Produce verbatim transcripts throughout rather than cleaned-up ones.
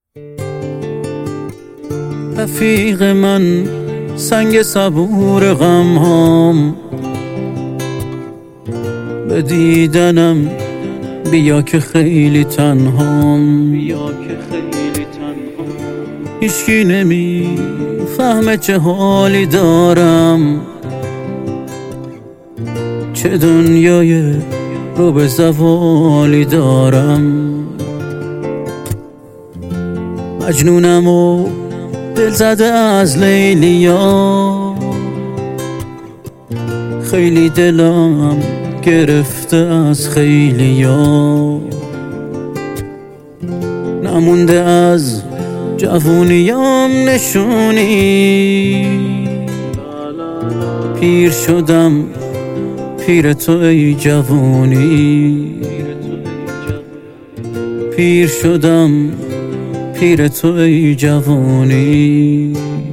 رفیق من سنگ صبور غم هام، به دیدنم بیا که خیلی تنهام. هیچکی نمی فهمه چه حالی دارم، چه دنیای رو به زوالی دارم. مجنونم و دل زده از لیلیا، خیلی دلم گرفته از خیلیا. نمونده از جوونیام نشونی، پیر شدم پیر تو ای جوونی. پیر شدم پیر تو ای جوونی.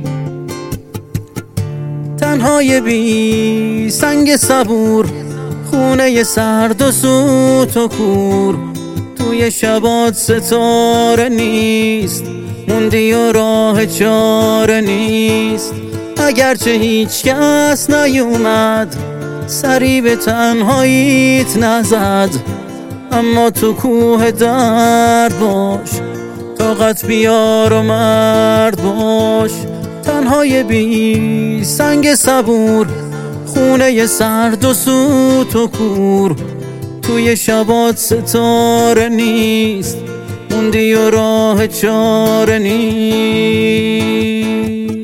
تنهای بی سنگ صبور، خونه سرد و سوت و کور. توی شبات ستاره نیست، موندی و راه چاره نیست. اگرچه هیچ کس نیومد سری به تنهاییت نزد، اما تو کوه درد باش، طاقت بیار و مرد باش. تنهای بی سنگ صبور، خونه سرد و سوت و کور. توی شبات ستاره نیست، موندی و راه چاره نیست.